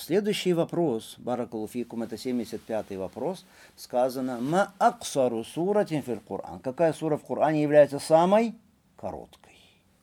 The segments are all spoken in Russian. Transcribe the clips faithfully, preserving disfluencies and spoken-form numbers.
следующий вопрос, баракаллаху фикум, это семьдесят пятый вопрос, сказано «Ма аксару суратин фил Кур'ан». Какая сура в Коране является самой короткой?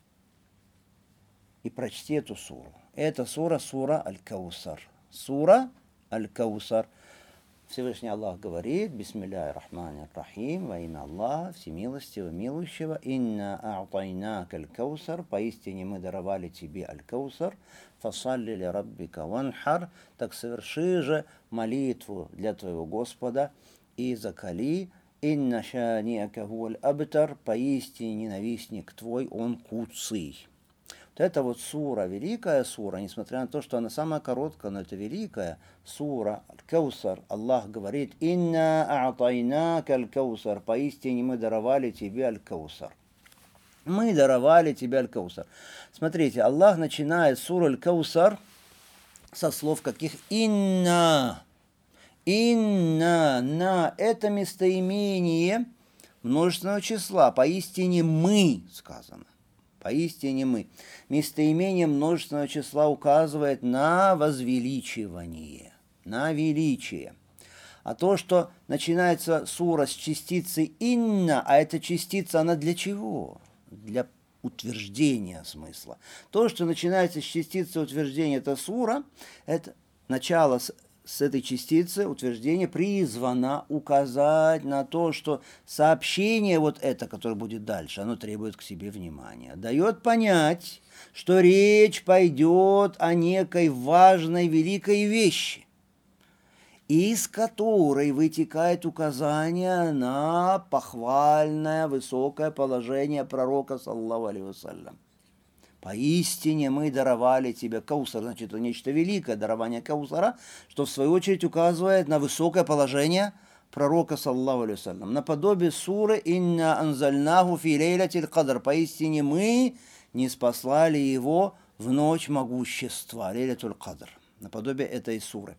И прочти эту суру. Это сура, сура Аль-Каусар. Сура Аль-Каусар. Всевышний Аллах говорит: «Бисмилляхи рахмани рахим, во имя Аллаха, всемилостивого, милующего, инна а'тайнака аль-каусар, поистине мы даровали тебе аль-каусар, фасалли ли раббика ванхар, так соверши же молитву для твоего Господа и закали, инна шаниака хуаль абтар, поистине ненавистник твой, он куцый». Вот это вот сура, великая сура, несмотря на то, что она самая короткая, но это великая сура, Аль-Каусар. Аллах говорит: «Инна а'тайнака аль-каусар», поистине мы даровали тебе Аль-Каусар. Мы даровали тебе Аль-Каусар. Смотрите, Аллах начинает суру Аль-Каусар со слов каких? Инна. Инна. На. Это местоимение множественного числа. Поистине мы сказано. Поистине мы. Местоимение множественного числа указывает на возвеличивание, на величие. А то, что начинается сура с частицы «инна», а эта частица, она для чего? Для утверждения смысла. То, что начинается с частицы утверждения, это сура, это начало с с этой частицы утверждение призвано указать на то, что сообщение вот это, которое будет дальше, оно требует к себе внимания. Дает понять, что речь пойдет о некой важной, великой вещи, из которой вытекает указание на похвальное, высокое положение пророка, саллаллаху алейхи вассалям. Поистине мы даровали тебе Каусар, значит, это нечто великое, дарование Каусара, что в свою очередь указывает на высокое положение пророка, саллаллаху алейхи вассалям. Наподобие суры «Инна анзальнаху фи лейлятиль кадр», поистине мы не спаслали его в ночь могущества, лейлятуль кадр, наподобие этой суры.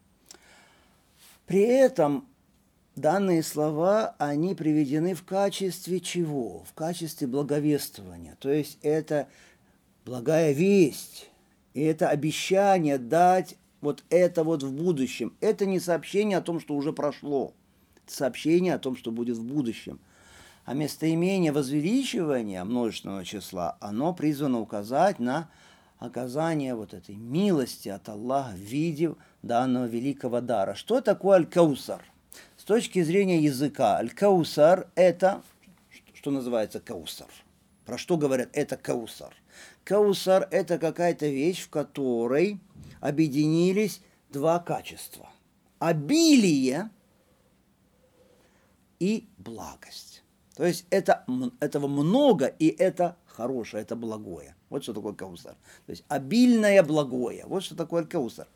При этом данные слова, они приведены в качестве чего? В качестве благовествования, то есть это благая весть, и это обещание дать вот это вот в будущем. Это не сообщение о том, что уже прошло, это сообщение о том, что будет в будущем. А местоимение возвеличивания множественного числа, оно призвано указать на оказание вот этой милости от Аллаха в виде данного великого дара. Что такое Аль-Каусар? С точки зрения языка, Аль-Каусар – это, что называется Каусар. Про что говорят? Это Каусар. Каусар – это какая-то вещь, в которой объединились два качества. Обилие и благость. То есть это, этого много, и это хорошее, это благое. Вот что такое Каусар. То есть обильное благое. Вот что такое Каусар.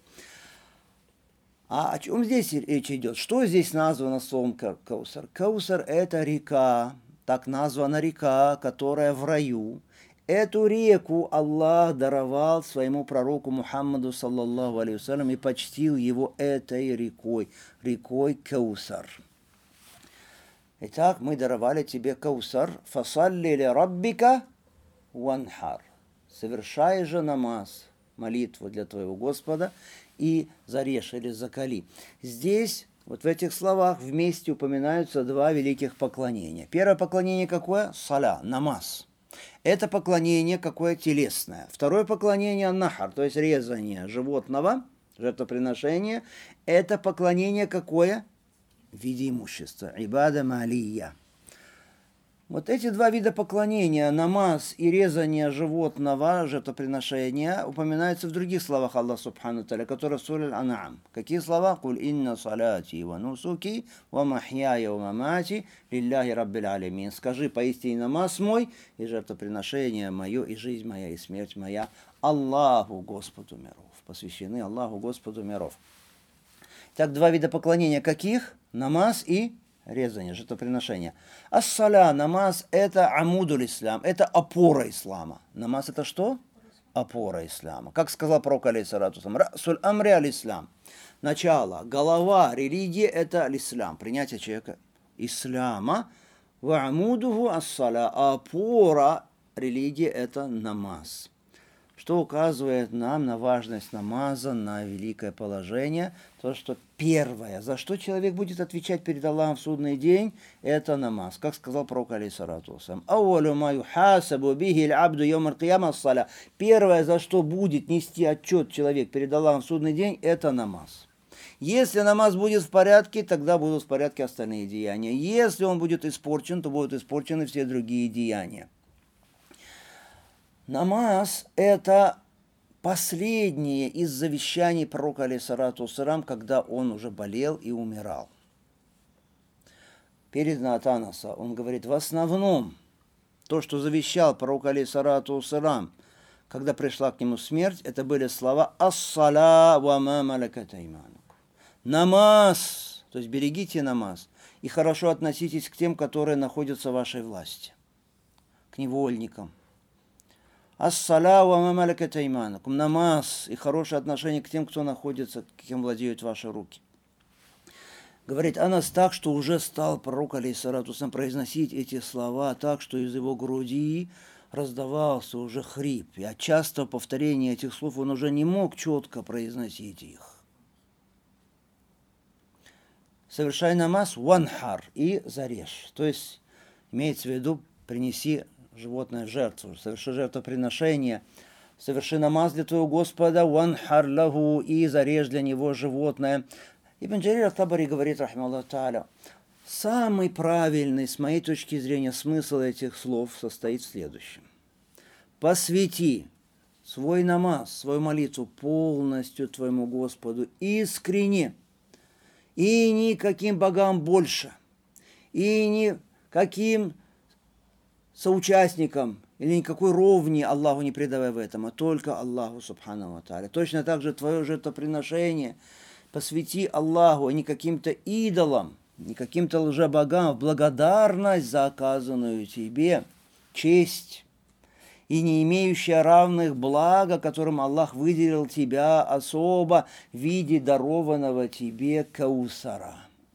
А о чем здесь речь идет? Что здесь названо словом Каусар? Каусар – это река, так названа река, которая в раю. Эту реку Аллах даровал своему пророку Мухаммаду, саллаллаху алейхи вассалям, и почтил его этой рекой, рекой Каусар. Итак, мы даровали тебе Каусар, фасалли ли раббика ванхар. Совершай же намаз, молитву для твоего Господа, и зарежь или закали. Здесь, вот в этих словах, вместе упоминаются два великих поклонения. Первое поклонение какое? Саля, намаз. Это поклонение какое? Телесное. Второе поклонение нахар, то есть резание животного, жертвоприношение. Это поклонение какое? В виде имущества. Ибада малия. Вот эти два вида поклонения, намаз и резание животного, жертвоприношения, упоминаются в других словах Аллаха Субхану Та'аля, которые в суре Аль-Ан'ам. Какие слова? «Куль инна салати ва нусуки ва махьяя ва мамати лилляхи раббиль алямин». Скажи, поистине намаз мой, и жертвоприношение мое, и жизнь моя, и смерть моя Аллаху Господу миров. Посвящены Аллаху Господу миров. Так, два вида поклонения каких? Намаз и резание, жертвоприношение. Ас-саля, намаз – это амудуль ислам, это опора ислама. Намаз – это что? Опора ислама. Как сказал пророк, алейхиссалату вассалям, расуль амри аль-ислам. Начало, голова религии – это аль-ислам, принятие человека ислама. Ва амудуху ас-саля, опора религии – это намаз. что указывает нам на важность намаза, на великое положение, то, что первое, за что человек будет отвечать перед Аллахом в судный день, это намаз. Как сказал пророк, алейхиссалату вассалям, «Ауалю ма юхасабу бихи аль-абду йоум аль-кияма ас-саля». Первое, за что будет нести отчет человек перед Аллахом в судный день, это намаз. Если намаз будет в порядке, тогда будут в порядке остальные деяния. Если он будет испорчен, то будут испорчены все другие деяния. Намаз – это последнее из завещаний пророка, алейхиссалату вассалям, когда он уже болел и умирал. Передано от Анаса, он говорит, в основном то, что завещал пророк, алейхиссалату вассалям, когда пришла к нему смерть, это были слова «Ас-сала ва ма малакат айманукум». Намаз, то есть берегите намаз, и хорошо относитесь к тем, которые находятся в вашей власти, к невольникам. Ас-сала ва ма малакат айманукум. Намаз и хорошее отношение к тем, кто находится, кем владеют ваши руки. Говорит Анас так, что уже стал пророк, алейхиссалату вассалям, произносить эти слова так, что из его груди раздавался уже хрип. И от частого повторения этих слов он уже не мог четко произносить их. Совершай намаз ванхар и зарежь. То есть имеется в виду принеси животное в жертву, соверши жертвоприношение, соверши намаз для твоего Господа ванхар лаху и зарежь для него животное. Ибн Джарир ат-Табари говорит, рахималлаху тааля, самый правильный, с моей точки зрения, смысл этих слов состоит в следующем. Посвяти свой намаз, свою молитву полностью твоему Господу искренне, и никаким богам больше, и никаким соучастникам или никакой ровни Аллаху не предавай в этом, а только Аллаху субхану ва тааля. Точно так же твое жертвоприношение посвяти Аллаху, а не каким-то идолам, не каким-то лжебогам, в благодарность за оказанную тебе честь и не имеющая равных блага, которым Аллах выделил тебя особо в виде дарованного тебе каусара.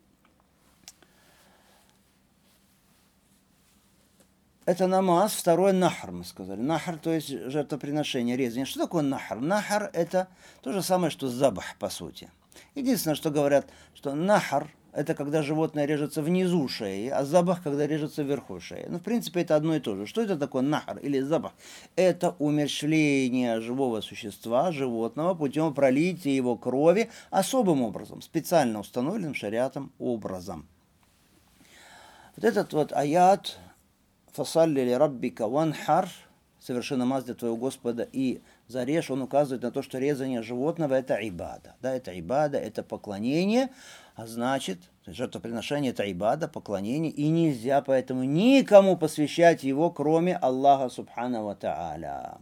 Это намаз, второй нахр, мы сказали. Нахр, то есть жертвоприношение, резание. Что такое нахр? Нахр – это то же самое, что забах, по сути. Единственное, что говорят, что нахр – это когда животное режется внизу шеи, а забах, когда режется вверху шеи. Ну, в принципе, это одно и то же. Что это такое нахр или забах? Это умерщвление живого существа, животного, путем пролития его крови особым образом, специально установленным шариатом образом. Вот этот вот аят «Фасалли ли раббика ванхар» «Соверши намаз для твоего Господа и зарежь», он указывает на то, что резание животного – это ибада. Да, это ибада, это поклонение, а значит, жертвоприношение – это ибада, поклонение, и нельзя поэтому никому посвящать его, кроме Аллаха субхану ва тааля.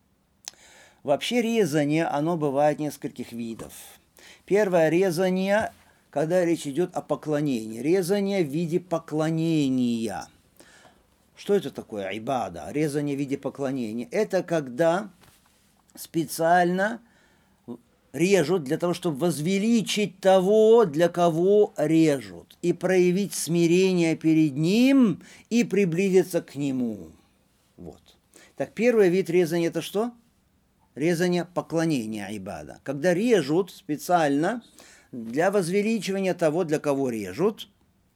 Вообще резание, оно бывает нескольких видов. Первое резание, когда речь идет о поклонении. Резание в виде поклонения. Что это такое айбада? Резание в виде поклонения. Это когда специально режут для того, чтобы возвеличить того, для кого режут, и проявить смирение перед ним и приблизиться к нему. Вот. Так, первый вид резания – это что? Резание поклонения айбада. Когда режут специально для возвеличивания того, для кого режут,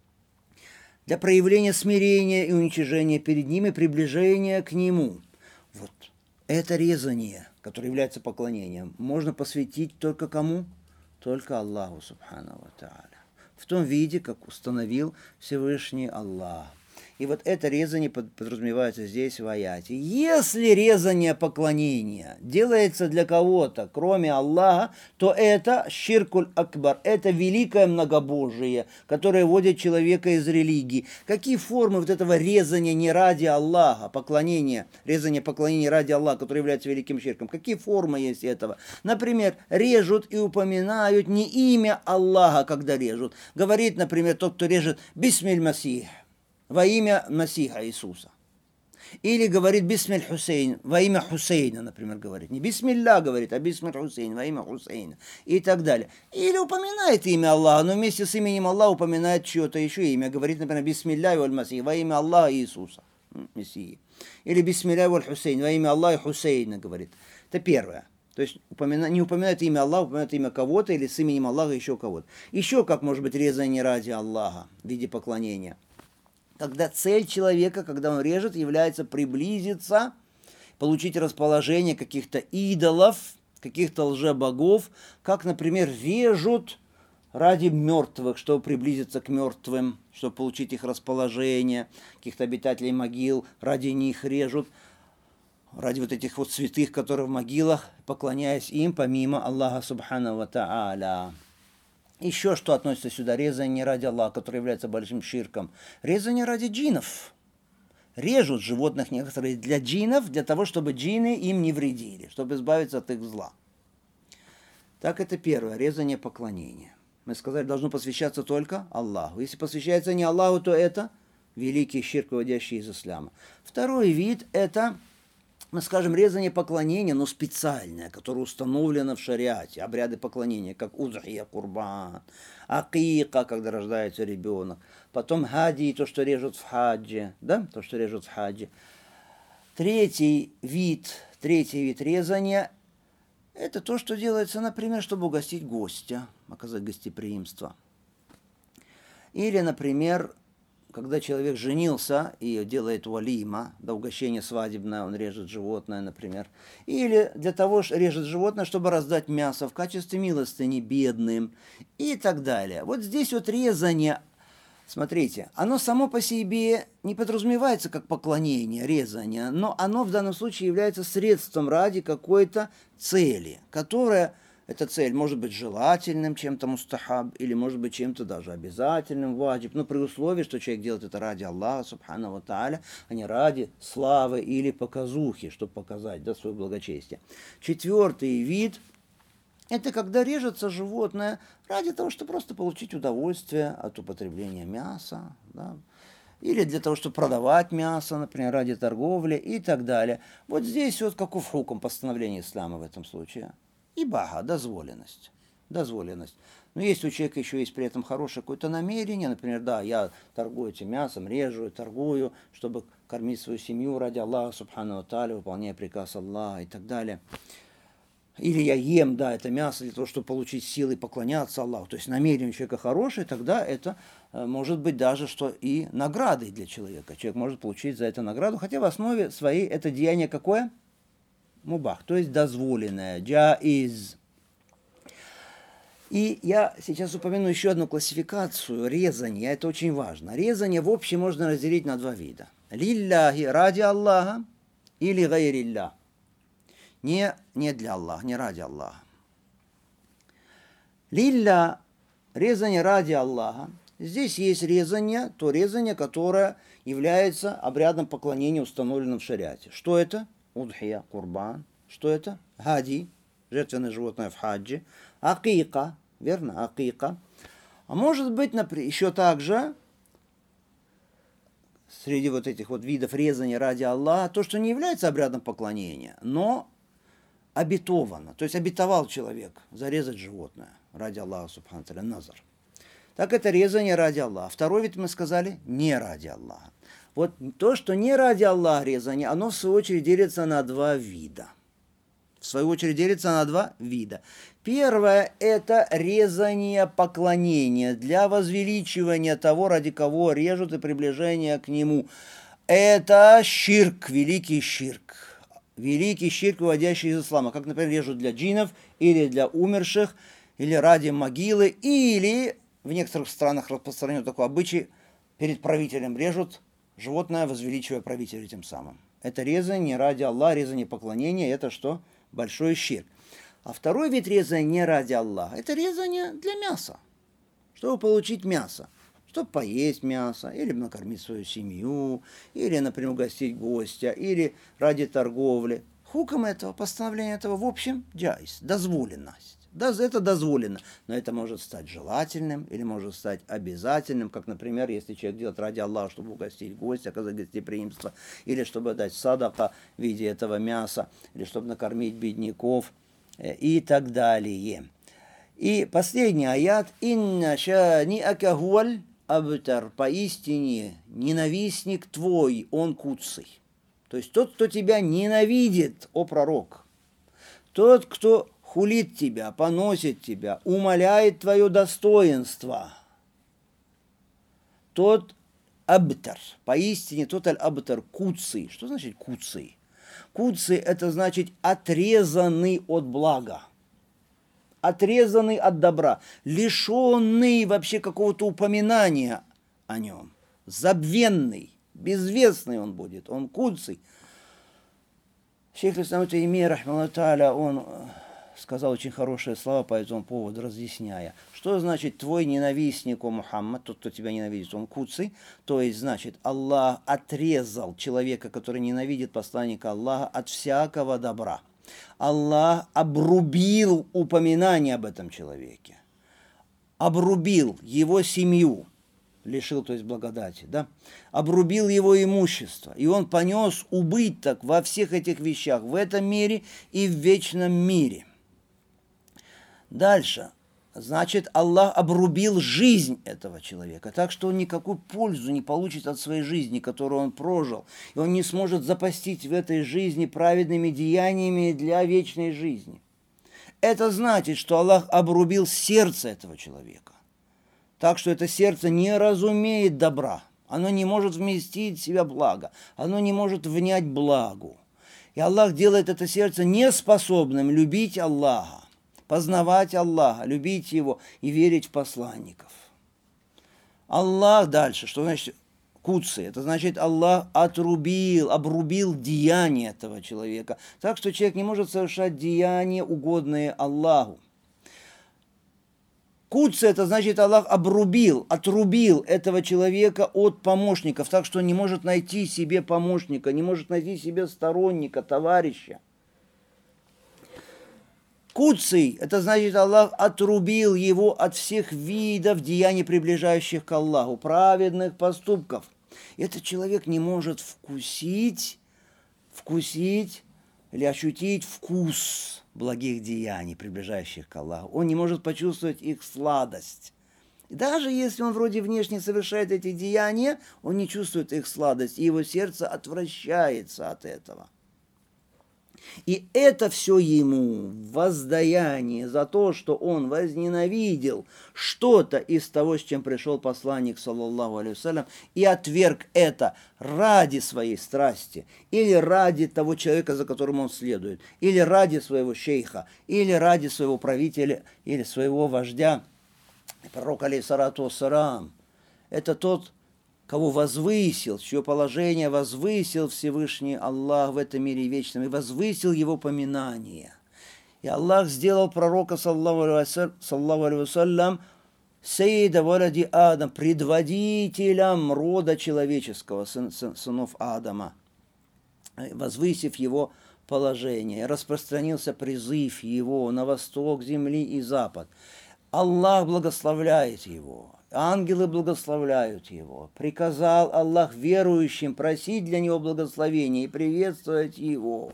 для проявления смирения и уничижения перед ним и приближения к нему. Вот. Это резание, которое является поклонением, можно посвятить только кому? Только Аллаху субхану ва тааля. В том виде, как установил Всевышний Аллах. И вот это резание подразумевается здесь в аяте. Если резание поклонения делается для кого-то, кроме Аллаха, то это ширкуль акбар, это великое многобожие, которое вводит человека из религии. Какие формы вот этого резания не ради Аллаха, поклонения, резания поклонения ради Аллаха, которое является великим ширком? Какие формы есть этого? Например, режут и упоминают не имя Аллаха, когда режут. Говорит, например, тот, кто режет «Бисмиль Масих», во имя Масиха Иисуса. Или говорит «Бисмиль Хусейн», во имя Хусейна, например, говорит. Не «Бисмилля» говорит, а «Бисмиль Хусейн», во имя Хусейна. И так далее. Или упоминает имя Аллаха, но вместе с именем Аллаха упоминает чье-то еще имя. Говорит, например, «Бисмилля валь Масих», во имя Аллаха Иисуса, Мессии. Или «Бисмилля валь Хусейн», во имя Аллаха Хусейна, говорит. Это первое. То есть упомина... не упоминает имя Аллаха, упоминает имя кого-то или с именем Аллаха еще кого-то. Еще как может быть резание ради Аллаха в виде поклонения. Когда цель человека, когда он режет, является приблизиться, получить расположение каких-то идолов, каких-то лжебогов, как, например, режут ради мертвых, чтобы приблизиться к мертвым, чтобы получить их расположение, каких-то обитателей могил, ради них режут, ради вот этих вот святых, которые в могилах, поклоняясь им, помимо Аллаха Субхану ва Та'аля. Еще что относится сюда, резание ради Аллаха, которое является большим ширком. Резание ради джиннов. Режут животных некоторые для джиннов, для того, чтобы джинны им не вредили, чтобы избавиться от их зла. Так это первое, резание поклонения. Мы сказали, должно посвящаться только Аллаху. Если посвящается не Аллаху, то это великий ширк, выводящий из ислама. Второй вид – это, мы скажем, резание поклонения, но специальное, которое установлено в шариате, обряды поклонения, как удхия, курбан, акика, когда рождается ребенок, потом хади, то, что режут в хаджи, да, то, что режут в хаджи. Третий вид, третий вид резания – это то, что делается, например, чтобы угостить гостя, оказать гостеприимство. Или, например, когда человек женился и делает валима, до угощения свадебное, он режет животное, например. Или для того, что режет животное, чтобы раздать мясо в качестве милостыни бедным и так далее. Вот здесь вот резание, смотрите, оно само по себе не подразумевается как поклонение, резание, но оно в данном случае является средством ради какой-то цели, которая... Эта цель может быть желательным чем-то мустахаб, или может быть чем-то даже обязательным, ваджиб, но при условии, что человек делает это ради Аллаха, субхану ва тааля, а не ради славы или показухи, чтобы показать, да, свое благочестие. Четвертый вид – это когда режется животное ради того, чтобы просто получить удовольствие от употребления мяса, да, или для того, чтобы продавать мясо, например, ради торговли и так далее. Вот здесь вот каков хукм постановления ислама в этом случае. Ибаха, дозволенность. Дозволенность. Но если у человека еще есть при этом хорошее какое-то намерение, например, да, я торгую этим мясом, режу, торгую, чтобы кормить свою семью ради Аллаха, субхану ва тааля, выполняя приказ Аллаха и так далее. Или я ем, да, это мясо для того, чтобы получить силы и поклоняться Аллаху. То есть намерение у человека хорошее, тогда это может быть даже что и наградой для человека. Человек может получить за это награду, хотя в основе своей это деяние какое? Мубах, то есть дозволенное, джаиз. И я сейчас упомяну еще одну классификацию резания, это очень важно. Резание в общем можно разделить на два вида. Лилляхи, ради Аллаха, или гайрилля. Не, не для Аллаха, не ради Аллаха. Лилля, резание ради Аллаха. Здесь есть резание, то резание, которое является обрядом поклонения, установленным в шариате. Что это? Удхия, курбан. Что это? Хади, жертвенное животное в хаджи. Акика, верно? Акика. А может быть, например, еще также среди вот этих вот видов резания ради Аллаха, то, что не является обрядом поклонения, но обетовано. То есть обетовал человек зарезать животное ради Аллаха, субхану тааля, назар. Так это резание ради Аллаха. Второй вид мы сказали не ради Аллаха. Вот то, что не ради Аллаха резание, оно в свою очередь делится на два вида. В свою очередь делится на два вида. Первое – это резание поклонения для возвеличивания того, ради кого режут, и приближения к нему. Это ширк, великий ширк. Великий ширк, выводящий из ислама. Как, например, режут для джиннов, или для умерших, или ради могилы, или в некоторых странах распространен такой обычай, перед правителем режут животное, возвеличивая правителя тем самым. Это резание ради Аллаха, резание поклонения, это что? Большой ширк. А второй вид резания не ради Аллаха, это резание для мяса, чтобы получить мясо, чтобы поесть мясо, или накормить свою семью, или, например, угостить гостя, или ради торговли. Хуком этого, постановление этого, в общем, джайз, дозволенность. Это дозволено, но это может стать желательным или может стать обязательным, как, например, если человек делает ради Аллаха, чтобы угостить гостя, оказать гостеприимство, или чтобы дать садака в виде этого мяса, или чтобы накормить бедняков и так далее. И последний аят: «Инна шаниака хуаль абтар», поистине ненавистник твой, он куцый. То есть тот, кто тебя ненавидит, о пророк. Тот, кто хулит тебя, поносит тебя, умаляет твое достоинство, тот абтар, поистине тот аль-абтар, куцый. Что значит куцый? Куцый – это значит отрезанный от блага, отрезанный от добра, лишенный вообще какого-то упоминания о нем, забвенный, безвестный он будет, он куцый. Шейх ал-Ислам Таймия, рахмаллаху тааля, он сказал очень хорошие слова по этому поводу, разъясняя, что значит твой ненавистник, о Мухаммад, тот, кто тебя ненавидит, он куцый, то есть, значит, Аллах отрезал человека, который ненавидит посланника Аллаха, от всякого добра. Аллах обрубил упоминание об этом человеке, обрубил его семью, лишил, то есть благодати, да, обрубил его имущество, и он понес убыток во всех этих вещах, в этом мире и в вечном мире. Дальше, значит, Аллах обрубил жизнь этого человека, так что он никакую пользу не получит от своей жизни, которую он прожил, и он не сможет запастить в этой жизни праведными деяниями для вечной жизни. Это значит, что Аллах обрубил сердце этого человека, так что это сердце не разумеет добра, оно не может вместить в себя благо, оно не может внять благу. И Аллах делает это сердце неспособным любить Аллаха, познавать Аллаха, любить Его и верить в посланников. Аллах дальше, что значит куцый? Это значит, Аллах отрубил, обрубил деяния этого человека, так что человек не может совершать деяния, угодные Аллаху. Куцый – это значит, Аллах обрубил, отрубил этого человека от помощников, так что он не может найти себе помощника, не может найти себе сторонника, товарища. Куцый – это значит, Аллах отрубил его от всех видов деяний, приближающих к Аллаху, праведных поступков. Этот человек не может вкусить, вкусить или ощутить вкус благих деяний, приближающих к Аллаху. Он не может почувствовать их сладость. И даже если он вроде внешне совершает эти деяния, он не чувствует их сладость, и его сердце отвращается от этого. И это все ему воздаяние за то, что он возненавидел что-то из того, с чем пришел посланник, саллаллаху алейхи вассалям, и отверг это ради своей страсти, или ради того человека, за которым он следует, или ради своего шейха, или ради своего правителя, или своего вождя. Пророк, алейхиссалату вассалам, это тот, кого возвысил, чье положение возвысил Всевышний Аллах в этом мире вечном, и возвысил его поминание. И Аллах сделал пророка, саллаллаху алейхи вассалям, сейда валяди Адам, предводителем рода человеческого, сын, сын, сынов Адама, возвысив его положение. Распространился призыв его на восток земли и запад. Аллах благословляет его. Ангелы благословляют его. Приказал Аллах верующим просить для него благословения и приветствовать его.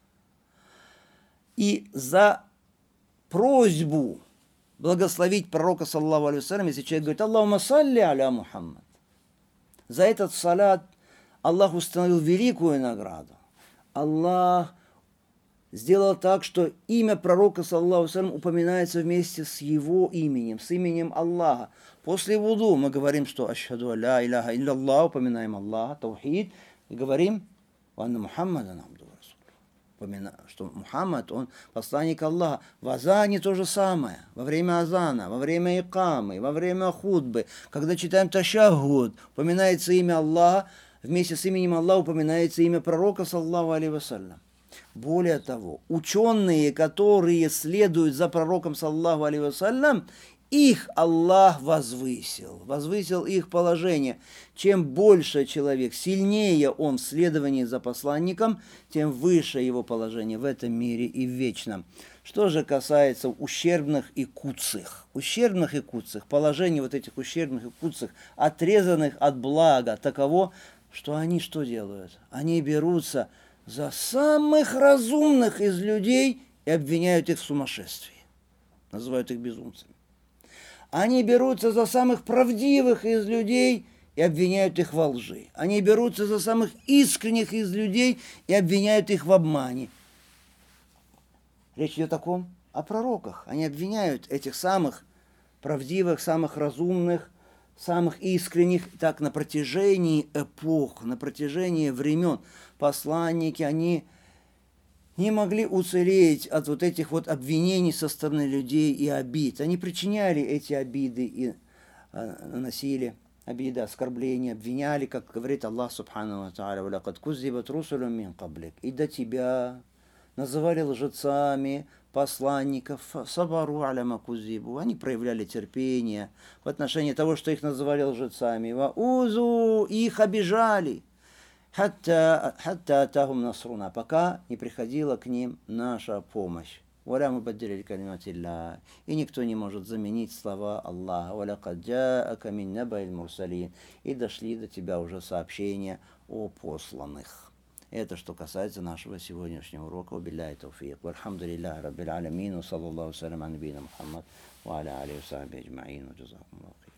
И за просьбу благословить пророка, саллаллаху алейхи вассалям, если человек говорит: Аллахумма салли аля Мухаммад, за этот салат Аллах установил великую награду. Аллах сделал так, что имя пророка, саллаллаху алейхи вассалям, упоминается вместе с его именем, с именем Аллаха. После вуду мы говорим, что ашхаду ля иляха илляллах, упоминаем Аллаха, таухид, и говорим ванна Мухаммадан абдуху ва расулюху, что Мухаммад, он посланник Аллаха. В азане то же самое, во время азана, во время икамы, во время хутбы, когда читаем ташаххуд, упоминается имя Аллаха, вместе с именем Аллаха упоминается имя пророка, саллаллаху алейхи вассалям. Более того, ученые, которые следуют за пророком, саллаллаху алейхи вассалям, их Аллах возвысил, возвысил их положение. Чем больше человек, сильнее он в следовании за посланником, тем выше его положение в этом мире и в вечном. Что же касается ущербных и куцых, ущербных и куцых, положение вот этих ущербных и куцых, отрезанных от блага, таково, что они что делают? Они берутся за самых разумных из людей и обвиняют их в сумасшествии, называют их безумцами. Они берутся за самых правдивых из людей и обвиняют их во лжи. Они берутся за самых искренних из людей и обвиняют их в обмане. Речь идет о ком? О пророках. Они обвиняют этих самых правдивых, самых разумных, самых искренних, так на протяжении эпох, на протяжении времен. Посланники, они не могли уцелеть от вот этих вот обвинений со стороны людей и обид. Они причиняли эти обиды и наносили обиды, оскорбления, обвиняли, как говорит Аллах Субхану ва Тааля: «Валакад куззибат русулюм мин каблик». И до тебя называли лжецами посланников, сабару аля ма куззибу. Они проявляли терпение в отношении того, что их называли лжецами. Ва узу, их обижали. Хатта атахум насруна, пока не приходила к ним наша помощь. Валя мубаддиля калиматилля, и никто не может заменить слова Аллаха. Валякад джаака мин набаил мурсалин, и дошли до тебя уже сообщения о посланных. Это что касается нашего сегодняшнего урока. Убилляй тауфик. Вальхамдулиллахи раббил алямин. Саллаллаху салям ан набийна Мухаммад ва аля алейхи ва сахбихи аджмаин. Джазакумуллаху.